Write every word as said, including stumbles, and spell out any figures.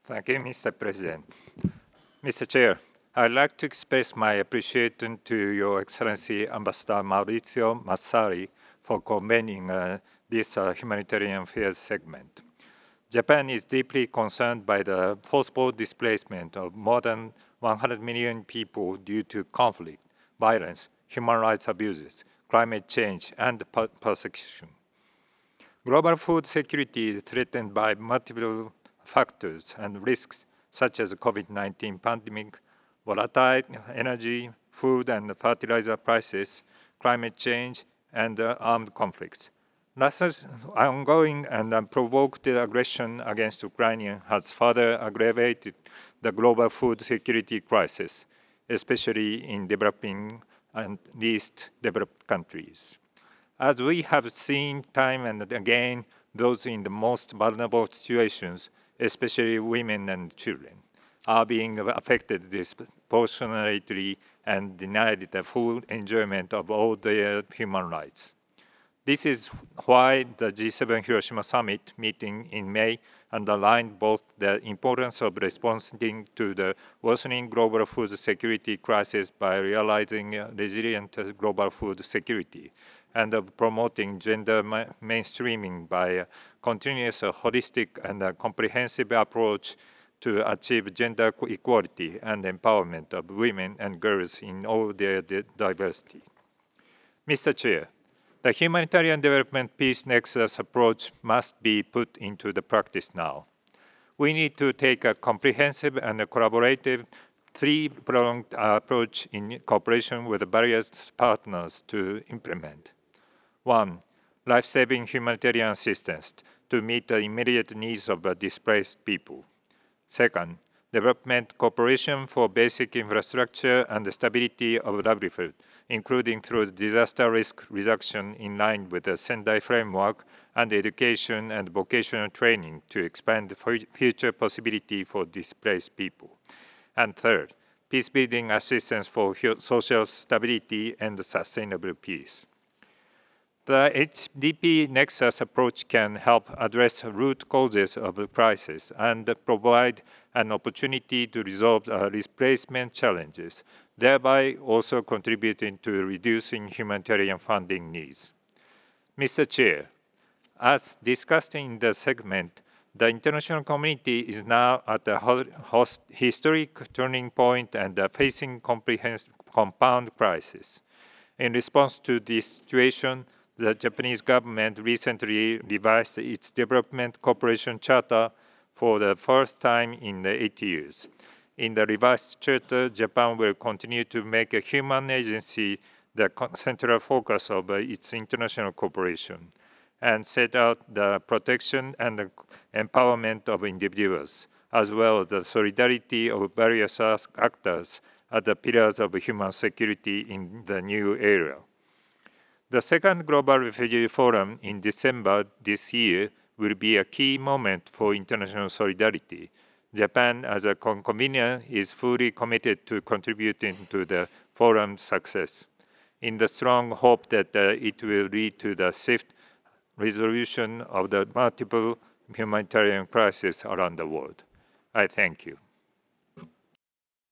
Thank you, Mister President. Mister Chair, I'd like to express my appreciation to Your Excellency Ambassador Maurizio Massari for convening uh, this uh, humanitarian affairs segment. Japan is deeply concerned by the forcible displacement of more than one hundred million people due to conflict, violence, human rights abuses, climate change, and per persecution. Global food security is threatened by multiple factors and risks such as the COVID nineteen pandemic, volatile energy, food and fertilizer prices, climate change, and uh, armed conflicts. Russia's ongoing and unprovoked aggression against Ukraine has further aggravated the global food security crisis, especially in developing and least developed countries. As we have seen time and again, those in the most vulnerable situations, especially women and children, are being affected disproportionately and denied the full enjoyment of all their human rights. This is why the G seven Hiroshima Summit meeting in May underlined both the importance of responding to the worsening global food security crisis by realizing resilient global food security and of promoting gender ma mainstreaming by a continuous holistic and a comprehensive approach to achieve gender equality and empowerment of women and girls in all their diversity. Mister Chair, the humanitarian development peace nexus approach must be put into the practice now. We need to take a comprehensive and a collaborative three-pronged approach in cooperation with various partners to implement. One, life-saving humanitarian assistance to meet the immediate needs of the displaced people. Second, development cooperation for basic infrastructure and the stability of livelihood, including through disaster risk reduction in line with the Sendai framework and education and vocational training to expand the future possibility for displaced people. And third, peace-building assistance for social stability and sustainable peace. The H D P Nexus approach can help address root causes of the crisis and provide an opportunity to resolve uh, displacement challenges, thereby also contributing to reducing humanitarian funding needs. Mister Chair, as discussed in the segment, the international community is now at a host historic turning point and uh, facing comprehensive compound crisis. In response to this situation, the Japanese government recently revised its development cooperation charter for the first time in eight years. In the revised charter, Japan will continue to make a human agency the central focus of its international cooperation and set out the protection and the empowerment of individuals, as well as the solidarity of various actors as the pillars of human security in the new era. The second Global Refugee Forum in December this year will be a key moment for international solidarity. Japan, as a convener, is fully committed to contributing to the forum's success, in the strong hope that uh, it will lead to the swift resolution of the multiple humanitarian crises around the world. I thank you.